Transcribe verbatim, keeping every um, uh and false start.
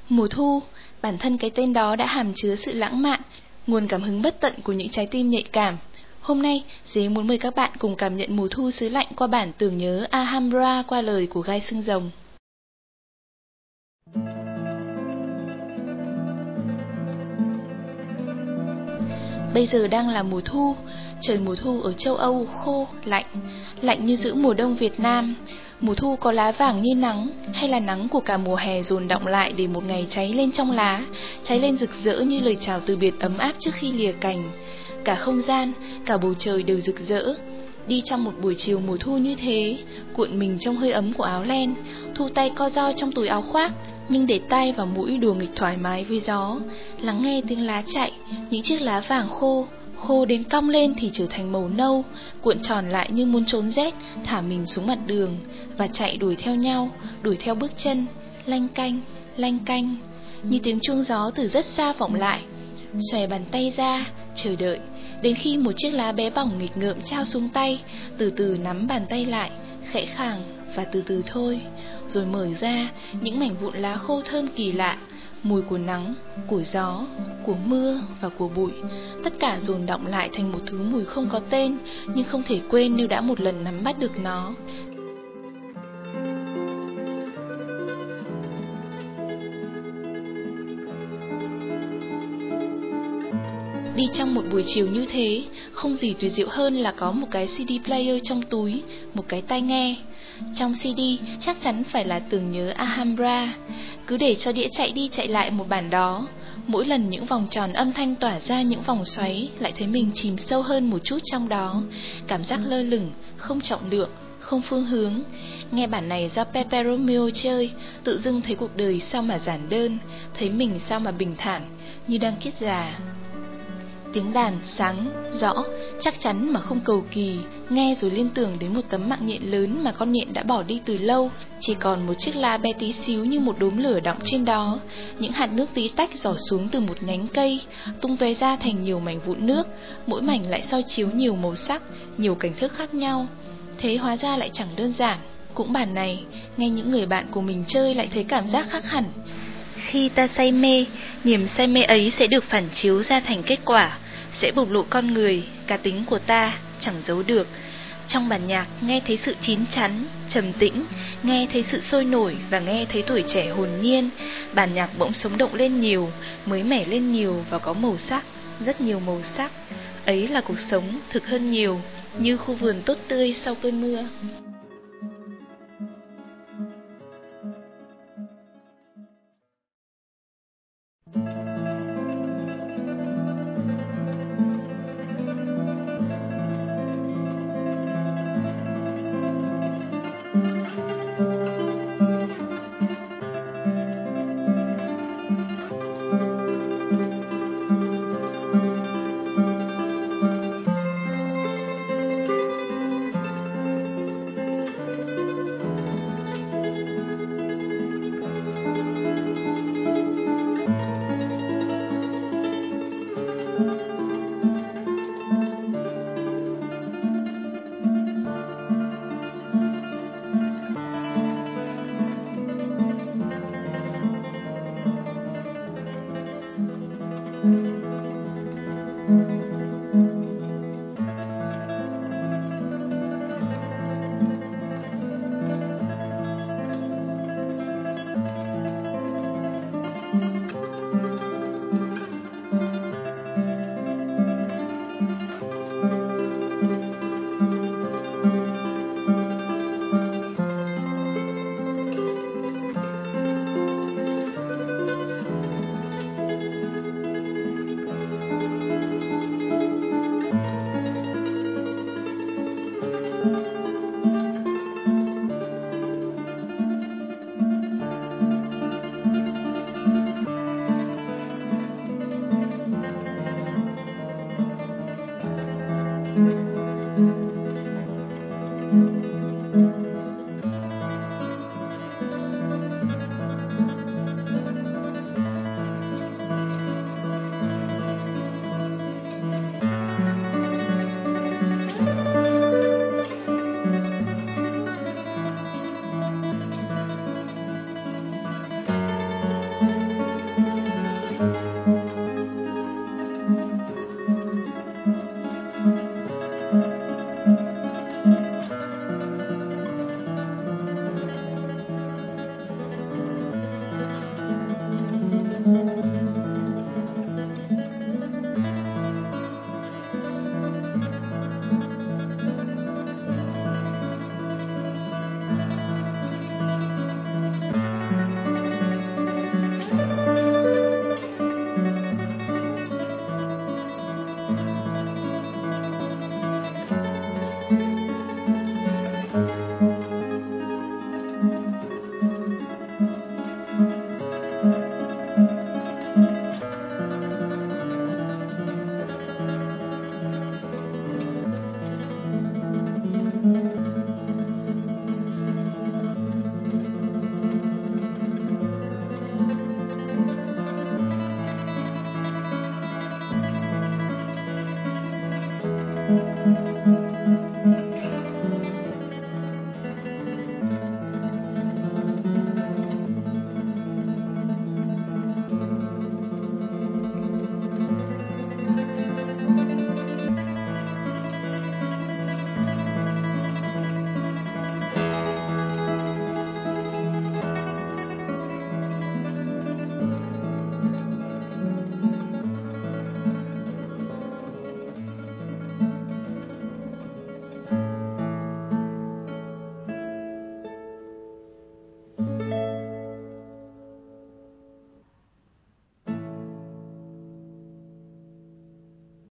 Mùa thu, bản thân cái tên đó đã hàm chứa sự lãng mạn, nguồn cảm hứng bất tận của những trái tim nhạy cảm. Hôm nay, Dế muốn mời các bạn cùng cảm nhận mùa thu xứ lạnh qua bản Tưởng nhớ Alhambra qua lời của Gai Xương Rồng. Bây giờ đang là mùa thu, trời mùa thu ở châu Âu khô, lạnh, lạnh như giữa mùa đông Việt Nam. Mùa thu có lá vàng như nắng, hay là nắng của cả mùa hè dồn đọng lại để một ngày cháy lên trong lá, cháy lên rực rỡ như lời chào từ biệt ấm áp trước khi lìa cành. Cả không gian, cả bầu trời đều rực rỡ. Đi trong một buổi chiều mùa thu như thế, cuộn mình trong hơi ấm của áo len, thu tay co ro trong túi áo khoác, nhưng để tay vào mũi đùa nghịch thoải mái với gió, lắng nghe tiếng lá chạy, những chiếc lá vàng khô, khô đến cong lên thì trở thành màu nâu, cuộn tròn lại như muốn trốn rét, thả mình xuống mặt đường và chạy đuổi theo nhau, đuổi theo bước chân, lanh canh, lanh canh, như tiếng chuông gió từ rất xa vọng lại. Xòe bàn tay ra, chờ đợi, đến khi một chiếc lá bé bỏng nghịch ngợm trao xuống tay, từ từ nắm bàn tay lại, khẽ khàng và từ từ thôi, rồi mở ra những mảnh vụn lá khô thơm kỳ lạ, mùi của nắng, của gió, của mưa và của bụi, tất cả dồn đọng lại thành một thứ mùi không có tên, nhưng không thể quên nếu đã một lần nắm bắt được nó. Đi trong một buổi chiều như thế, không gì tuyệt diệu hơn là có một cái xê đê player trong túi, một cái tai nghe. Trong xê đê chắc chắn phải là Tưởng nhớ Alhambra. Cứ để cho đĩa chạy đi chạy lại một bản đó, mỗi lần những vòng tròn âm thanh tỏa ra những vòng xoáy, lại thấy mình chìm sâu hơn một chút trong đó. Cảm giác lơ lửng, không trọng lượng, không phương hướng. Nghe bản này do Pepe Romeo chơi, tự dưng thấy cuộc đời sao mà giản đơn, thấy mình sao mà bình thản, như đang kiết già. Tiếng đàn sáng, rõ, chắc chắn mà không cầu kỳ, nghe rồi liên tưởng đến một tấm mạng nhện lớn mà con nhện đã bỏ đi từ lâu, chỉ còn một chiếc lá bé tí xíu như một đốm lửa đọng trên đó. Những hạt nước tí tách giỏ xuống từ một nhánh cây, tung tóe ra thành nhiều mảnh vụn nước, mỗi mảnh lại soi chiếu nhiều màu sắc, nhiều cảnh thức khác nhau. Thế hóa ra lại chẳng đơn giản. Cũng bản này, nghe những người bạn của mình chơi lại thấy cảm giác khác hẳn. Khi ta say mê, niềm say mê ấy sẽ được phản chiếu ra thành kết quả, sẽ bộc lộ con người, cá tính của ta, chẳng giấu được. Trong bản nhạc nghe thấy sự chín chắn, trầm tĩnh, nghe thấy sự sôi nổi và nghe thấy tuổi trẻ hồn nhiên. Bản nhạc bỗng sống động lên nhiều, mới mẻ lên nhiều và có màu sắc, rất nhiều màu sắc. Ấy là cuộc sống thực hơn nhiều, như khu vườn tốt tươi sau cơn mưa. Thank you.